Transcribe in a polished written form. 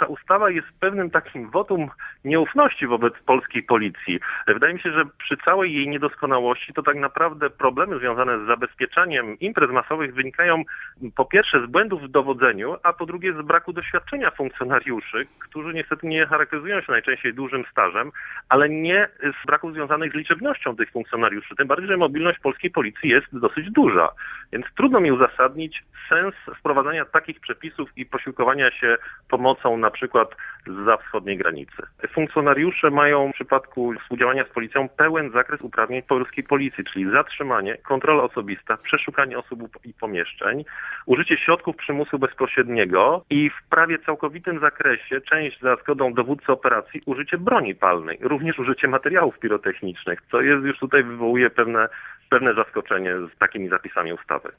ta ustawa jest pewnym takim wotum nieufności wobec polskiej policji. Wydaje mi się, że przy całej jej niedoskonałości to tak naprawdę problemy związane z zabezpieczaniem imprez masowych wynikają po pierwsze z błędów w dowodzeniu, a po drugie z braku doświadczenia funkcjonariuszy, którzy niestety nie charakteryzują się najczęściej dużym stażem, ale nie z braków związanych z liczebnością tych funkcjonariuszy. Tym bardziej, że mobilność polskiej policji jest dosyć duża. Więc trudno mi uzasadnić sens wprowadzania takich przepisów i posiłkowania się pomocą na przykład zza wschodniej granicy. Funkcjonariusze mają w przypadku współdziałania z policją pełen zakres uprawnień polskiej policji, czyli zatrzymanie, kontrola osobista, przeszukanie osób i pomieszczeń, użycie środków przymusu bezpośredniego i w prawie całkowitym zakresie, część za zgodą dowódcy operacji, użycie broni palnej, również użycie materiałów pirotechnicznych, co jest już tutaj wywołuje pewne zaskoczenie z takimi zapisami ustawy.